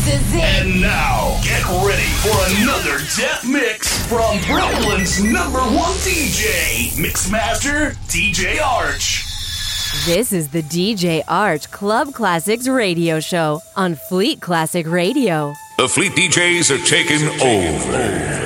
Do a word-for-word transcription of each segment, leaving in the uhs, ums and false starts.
is it. And now, get ready for another Death Mix from Brooklyn's number one D J, Mixmaster D J Arch. This is the D J Arch Club Classics radio show on Fleet Classic Radio. The Fleet D Js are taking over.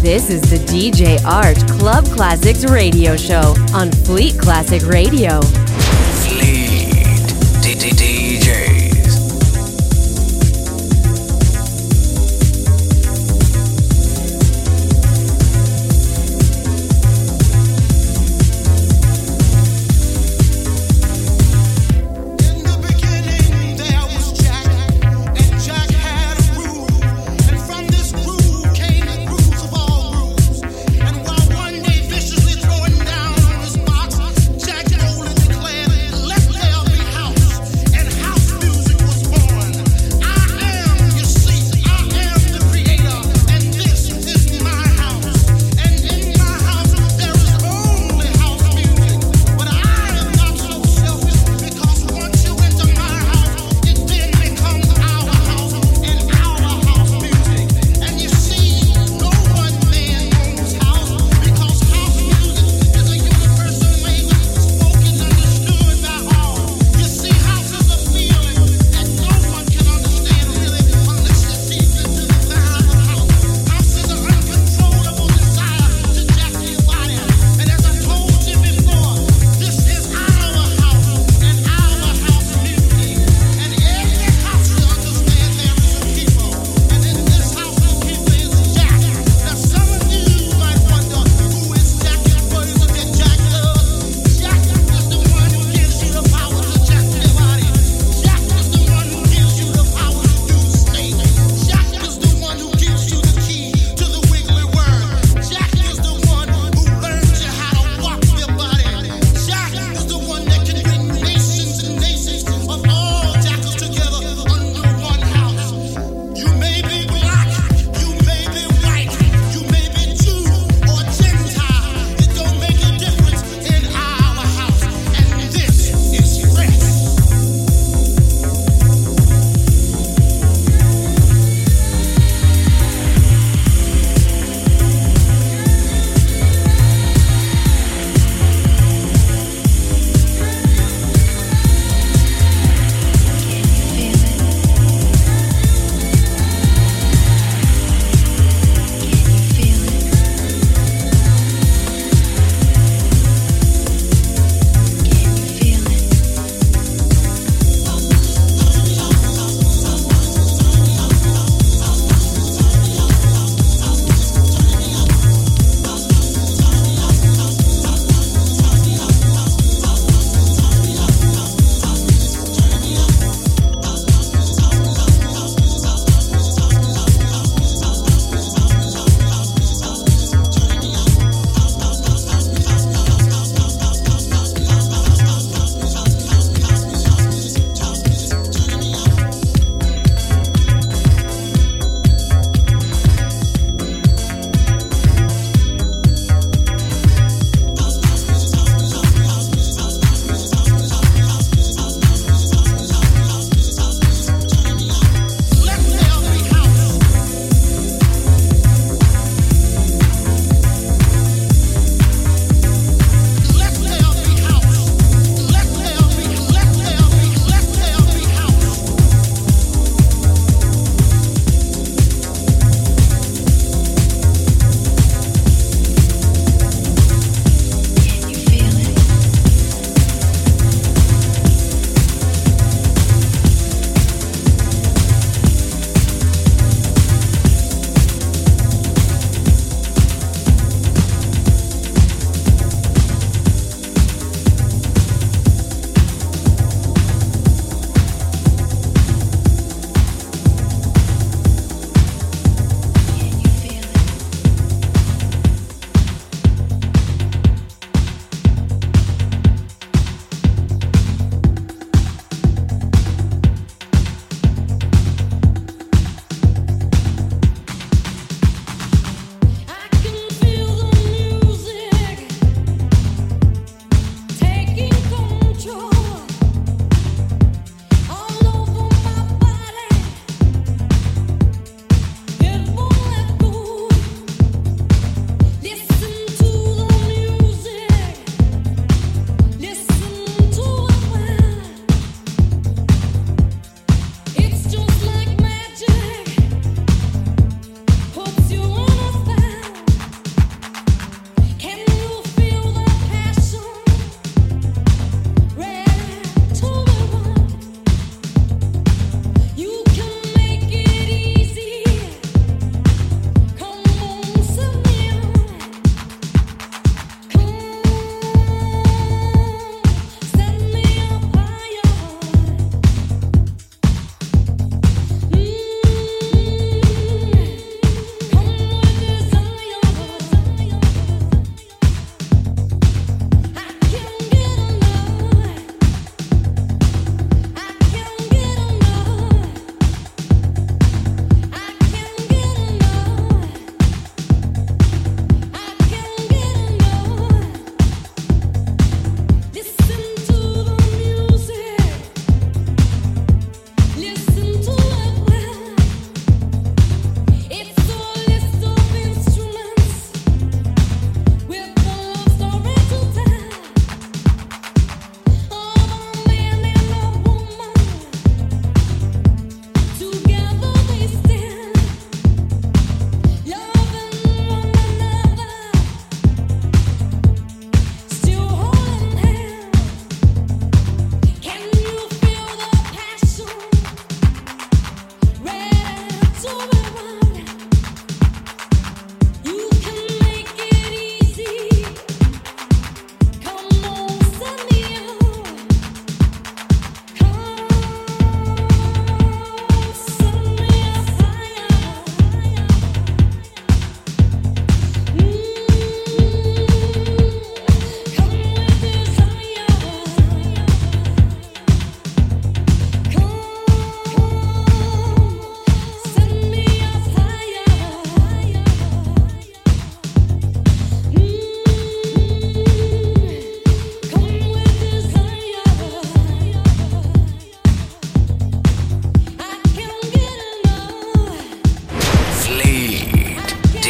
This is the D J Arch Club Classics Radio Show on Fleet Classic Radio. Fleet D D D Js. One day viciously throwing down on his box, Jack rolled in the club.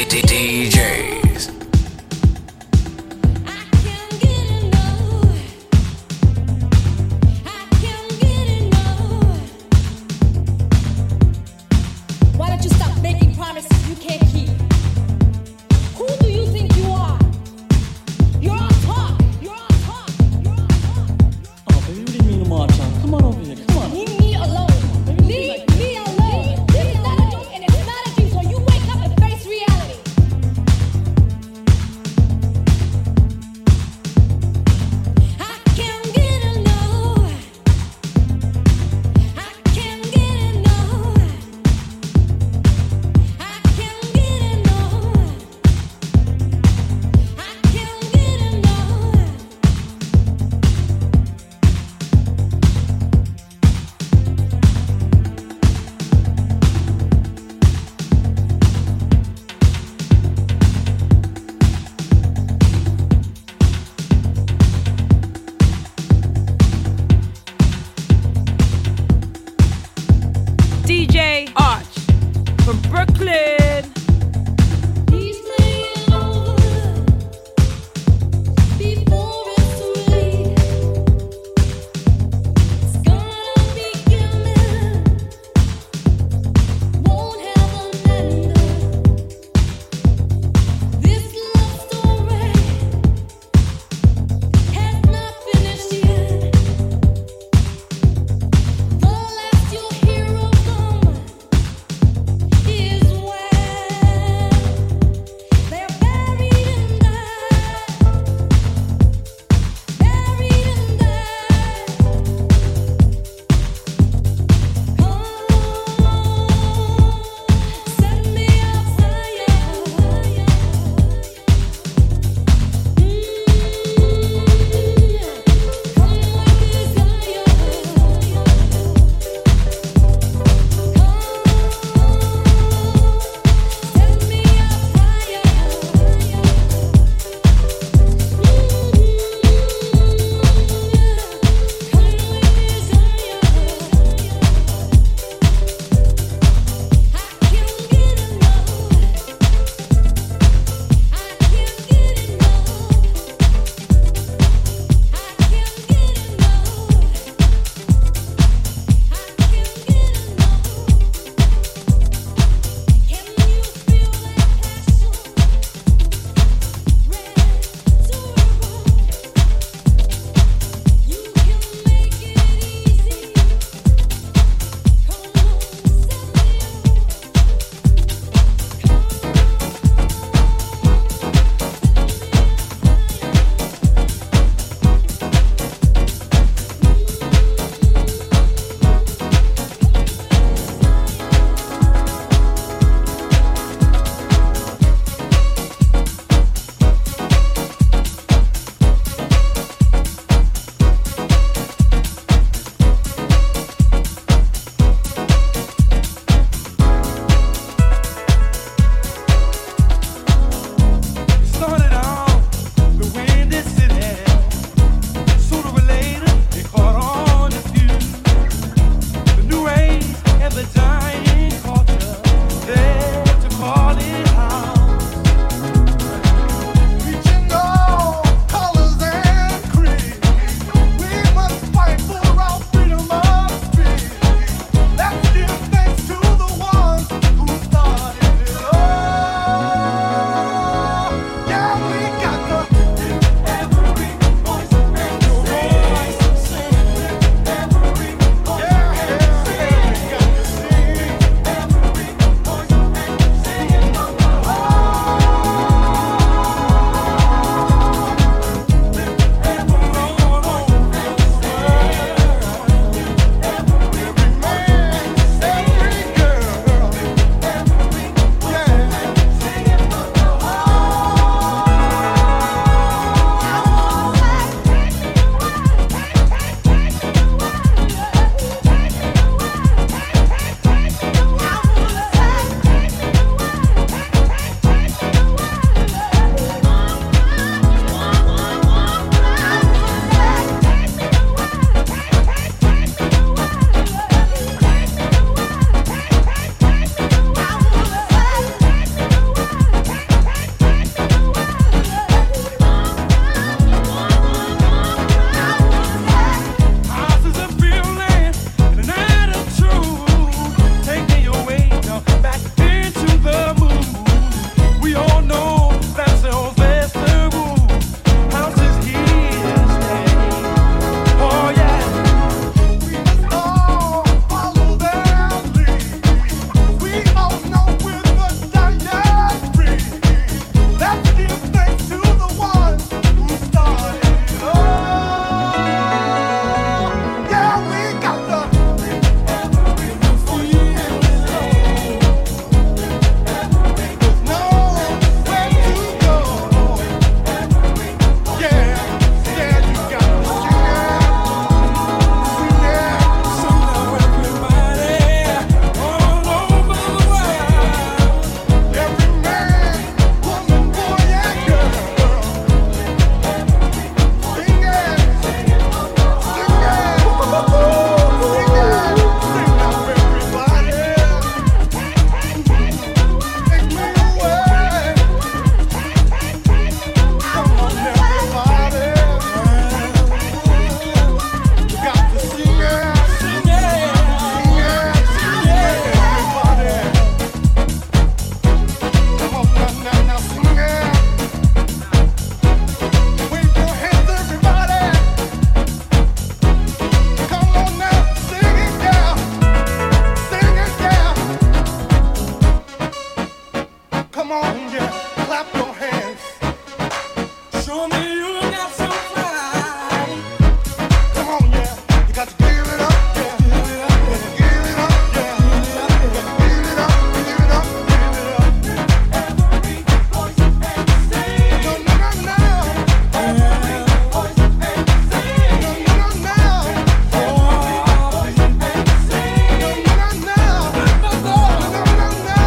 D Js. Why don't you stop making promises you can't keep? Who do you think you are? You're all talk. You're all talk. You're all talk. Oh, baby, what do you mean to march on? Come on over here. Come on. Leave me alone. Leave me alone. This is not a joke and it's not a dream, so you wake up and face reality. Come on, yeah, clap your hands. Show me you got some pride. Come on, yeah, you got to give it up, yeah. Give it up, yeah. Give it up, yeah. Give it up, give it up, give it up. Every voice and sing. No, no, no, no. Every voice and sing. No, no, no, no. Every voice and sing. No, no, no, no. No, no, no, no.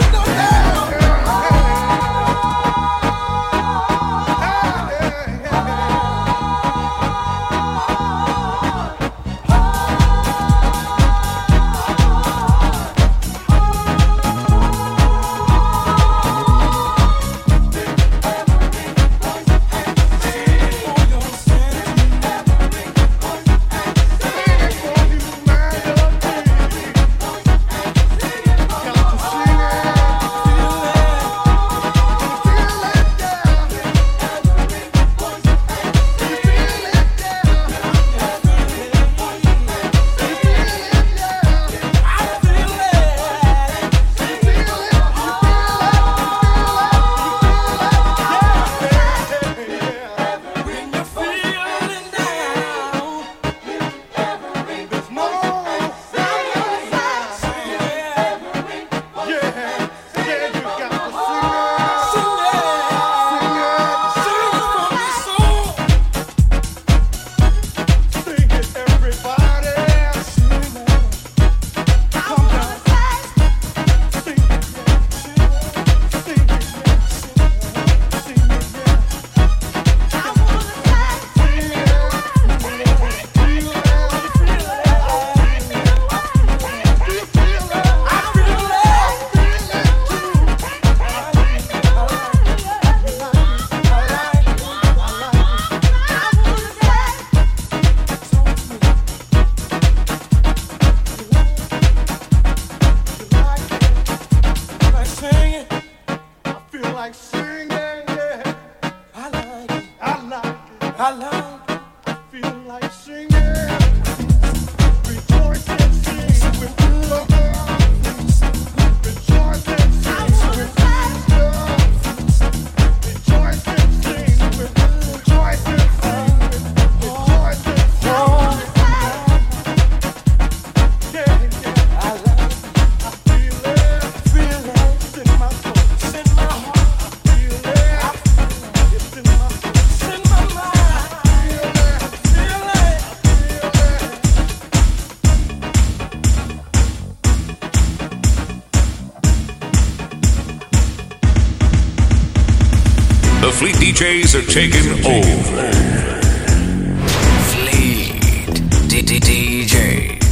The Fleet D Js are taking over. Fleet D D D Js.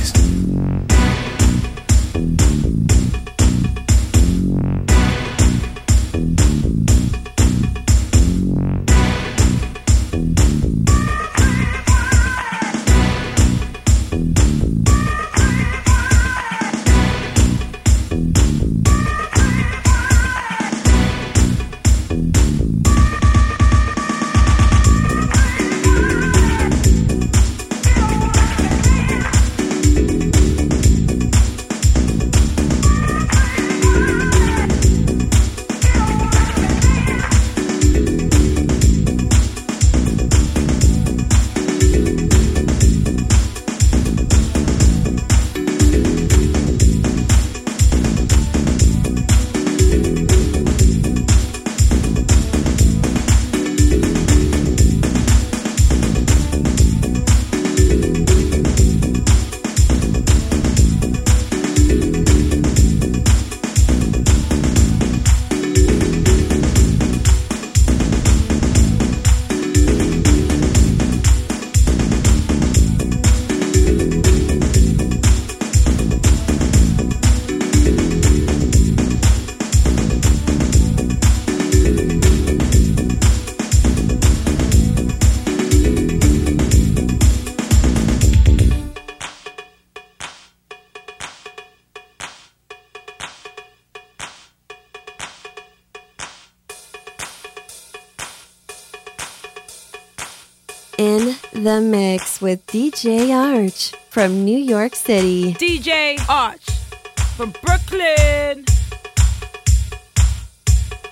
In the mix with D J Arch from New York City. D J Arch from Brooklyn.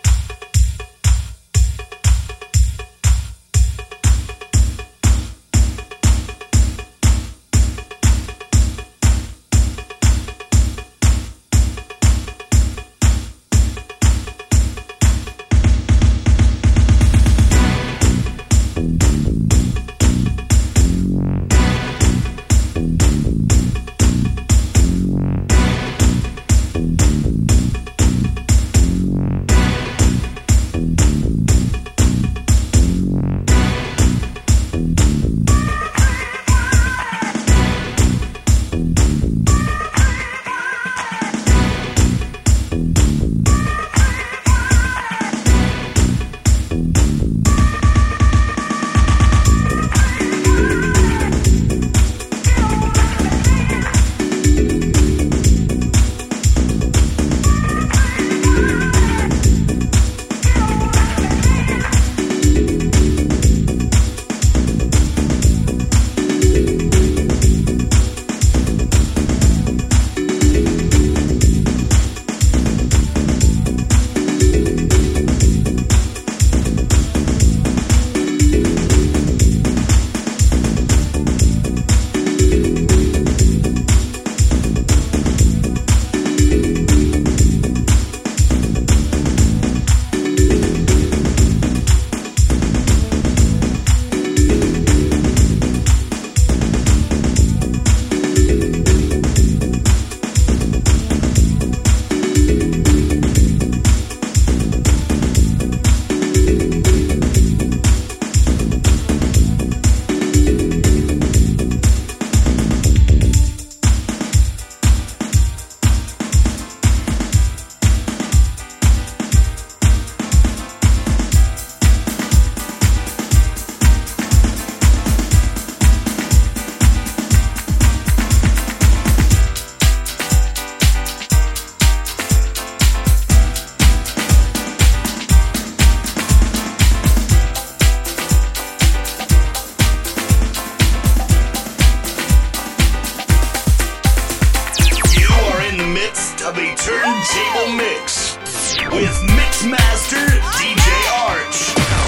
Mixmaster D J Arch.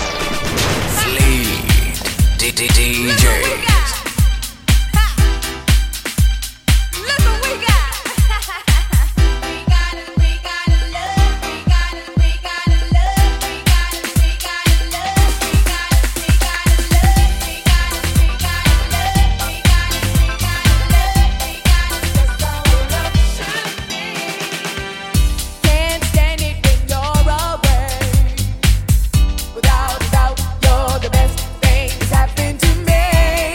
Fleet D D D J. Can't stand it when you're away. Without a doubt, you're the best thing that's happened to me.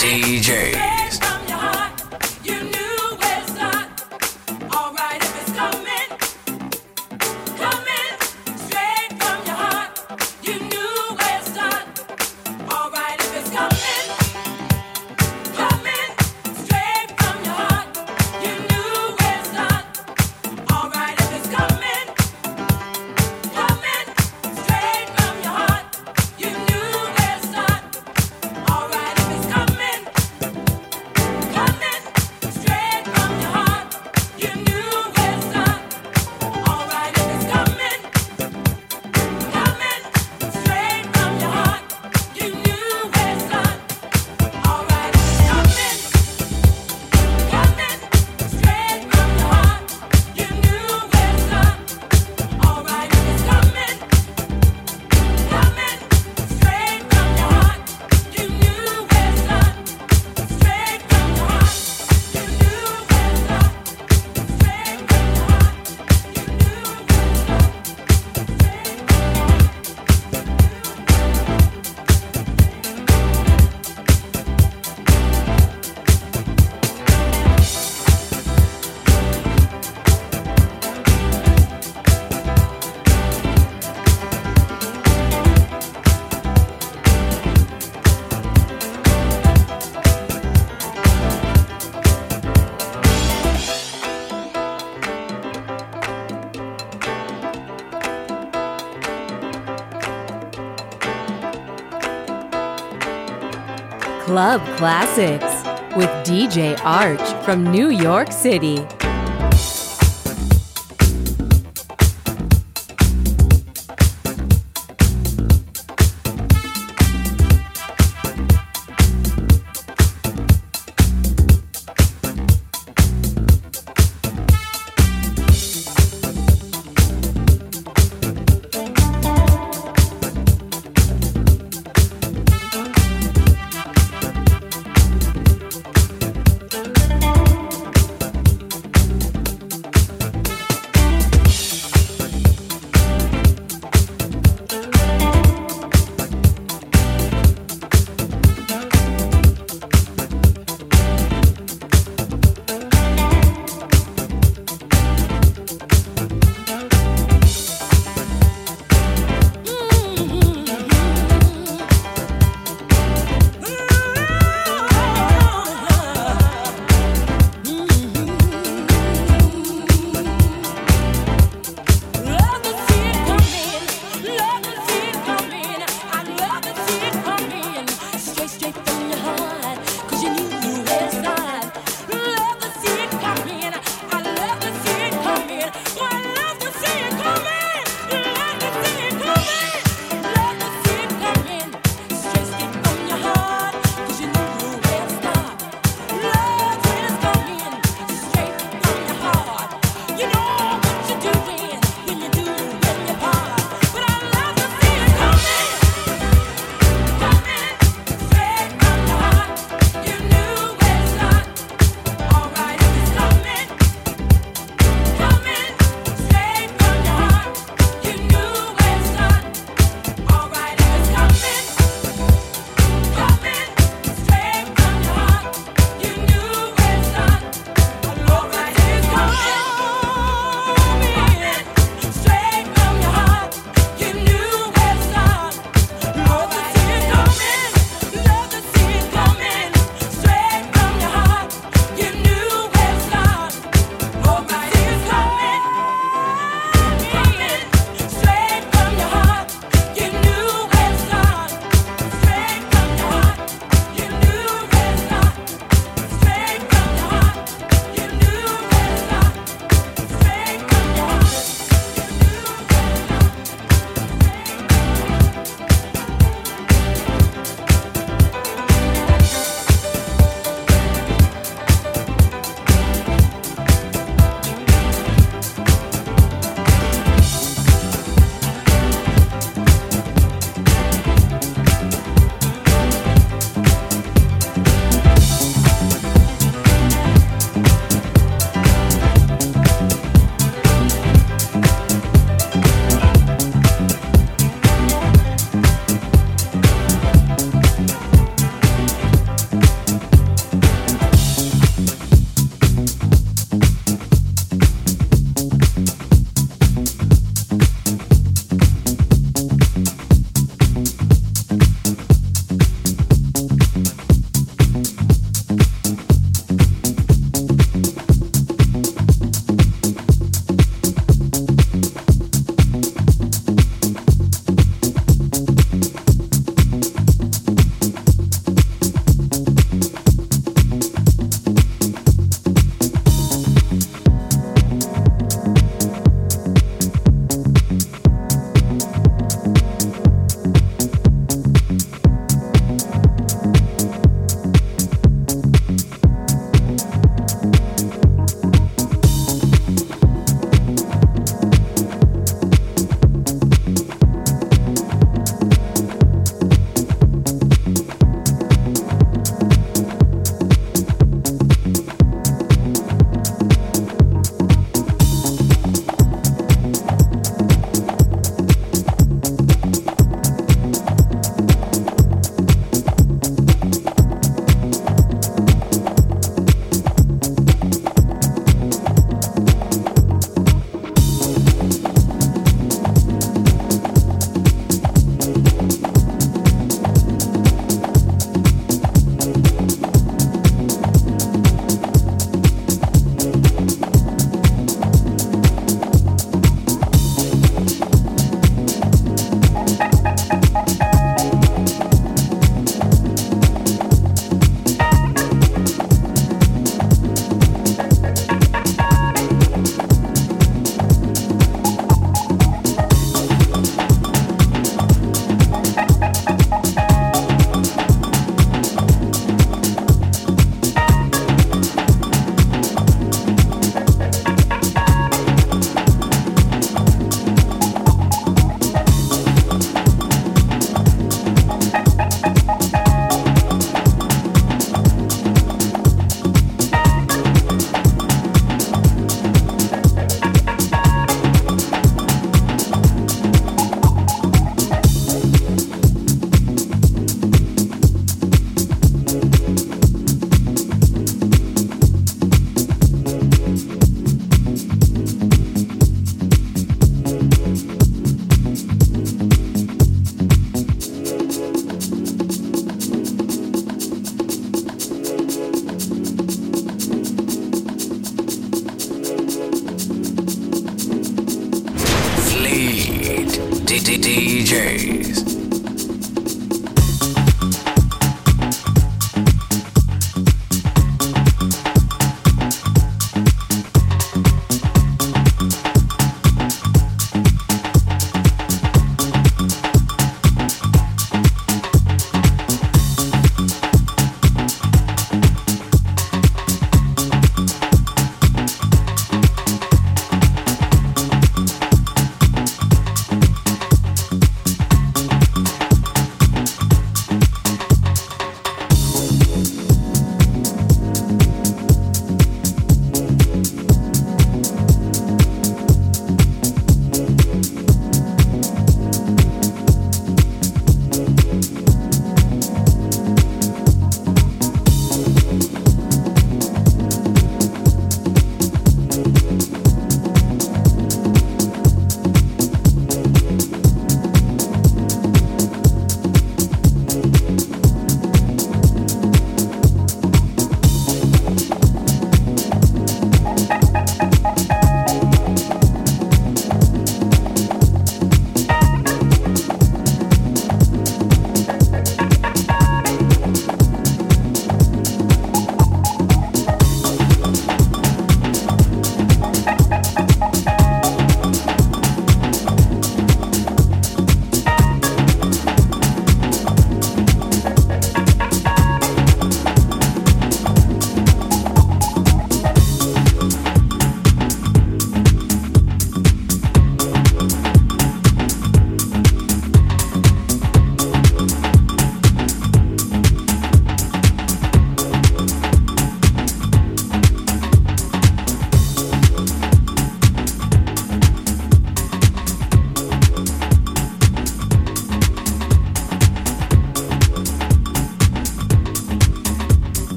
D Js. Club Classics with D J Arch from New York City.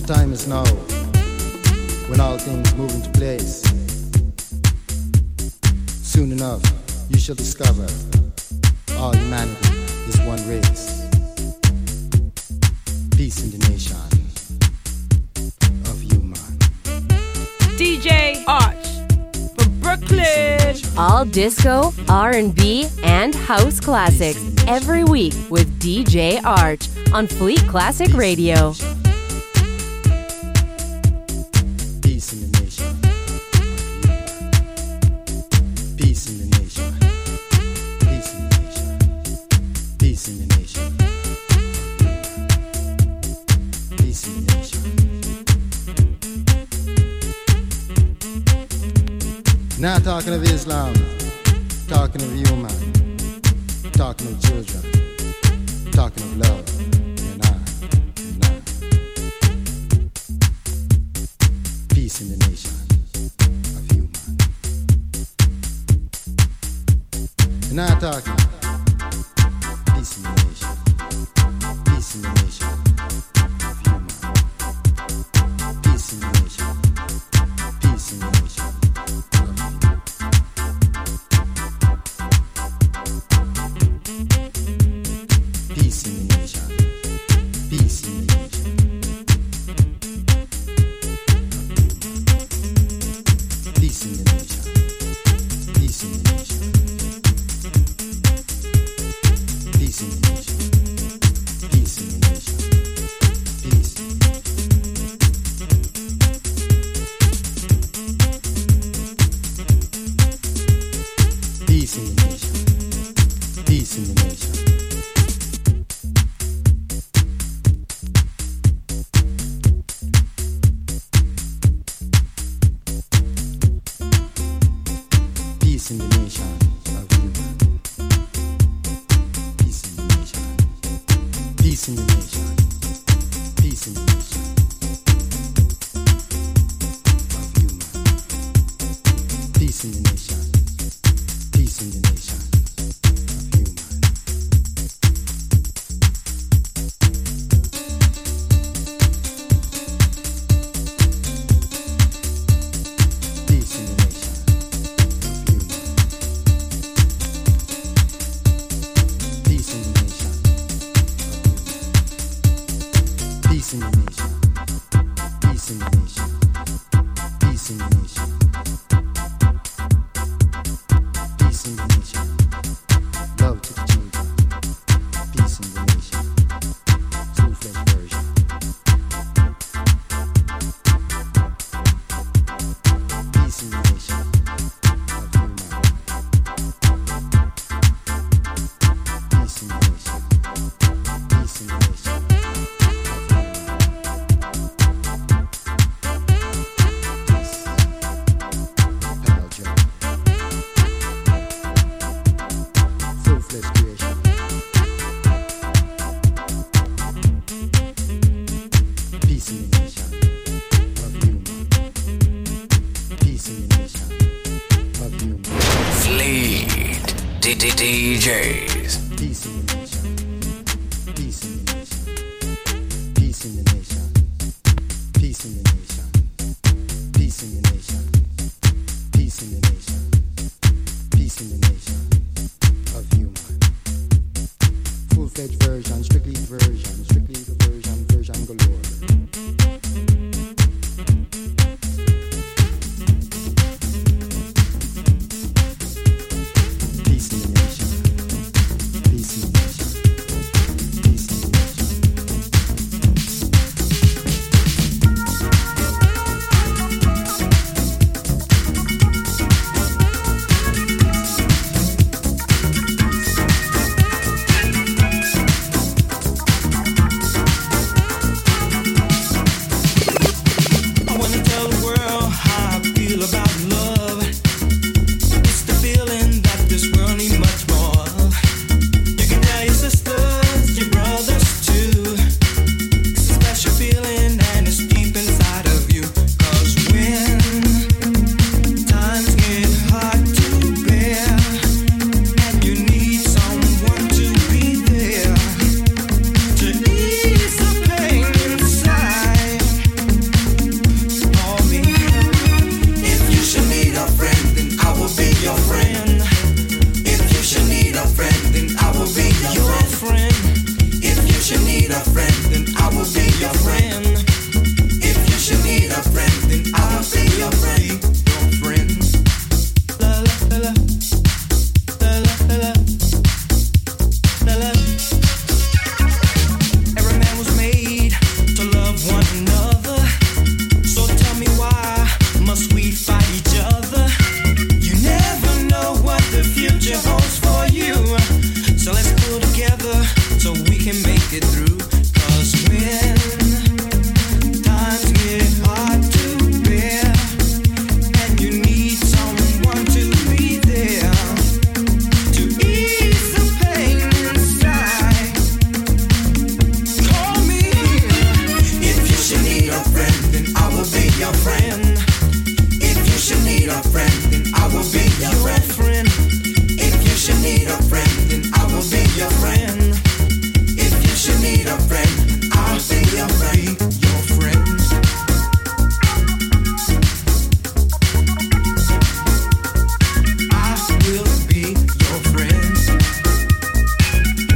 time is now, when all things move into place. Soon enough, you shall discover all humanity is one race. Peace in the nation of human. D J Arch from Brooklyn. All disco, R and B, and house classics every week with D J Arch on Fleet Classic Radio. Peace in the nation. Peace in the nation. Peace in the nation. Peace in the nation. Peace in the nation. Not talking of Islam, talking of human, talking of children, talking of love. And I, and I. Peace in the nation of human. And I talking peace in the nation, peace in the nation of human. Peace in the nation, peace in the nation of human. Peace in the nation, peace in the nation. Peace in the nation, peace in the nation. Peace in the nation, peace in the nation. Peace. Peace in the nation, peace in the nation. Peace in the nation of human. Peace in the nation. Peace in the nation. Peace in the nation of human. Peace in the nation. Peace in the nation of human. Peace in the nation of human. Peace in the nation of human. Peace in the nation. Peace in the nation. Peace in the nation. Peace in the nation. Love to the children. Peace in the nation. Full-fledged version. Peace in the nation of human. Peace in the nation. Peace in the nation of human. Peace. Pal Joe. Full-fledged creation. Peace in the nation of human. Peace in the nation of human. Fleet D D D Js. Peace in the nation. Peace in the nation. Peace in the nation. Peace in the nation. Peace in the nation. Peace in the nation. Peace in the nation of human. Full-fledged version, strictly version, strictly the version, version galore. Peace in the nation. Peace in the nation. Peace in the nation.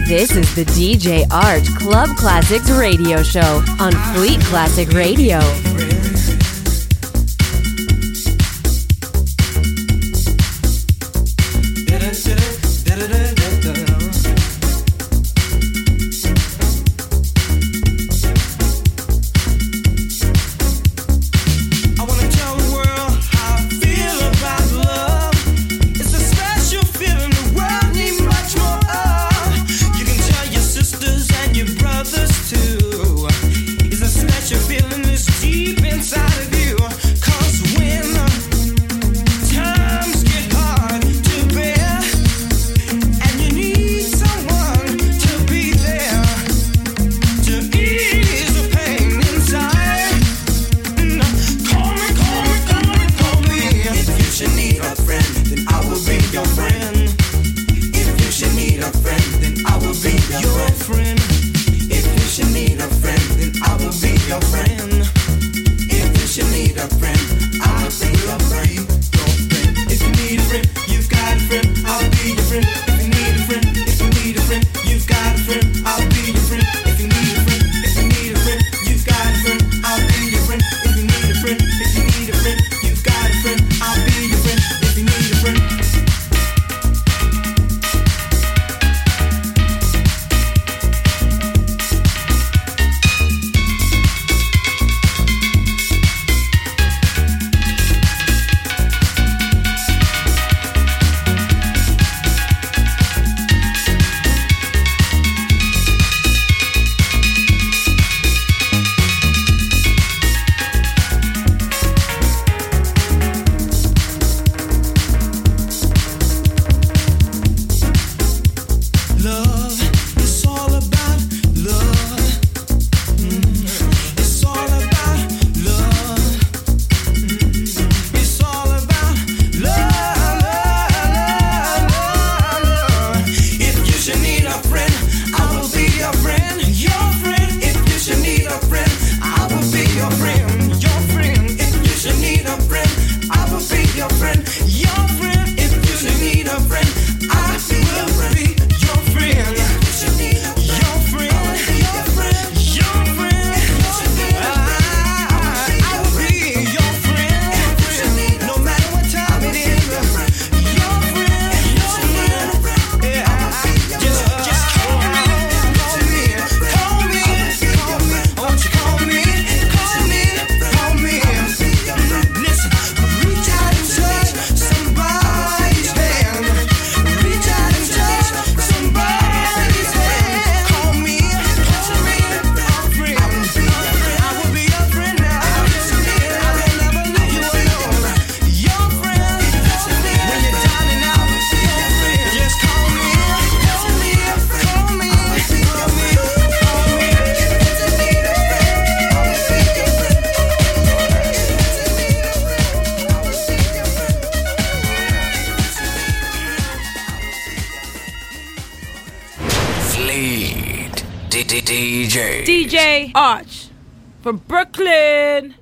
This is the D J Arch Club Classics radio show on Fleet Classic Radio. D J Arch from Brooklyn.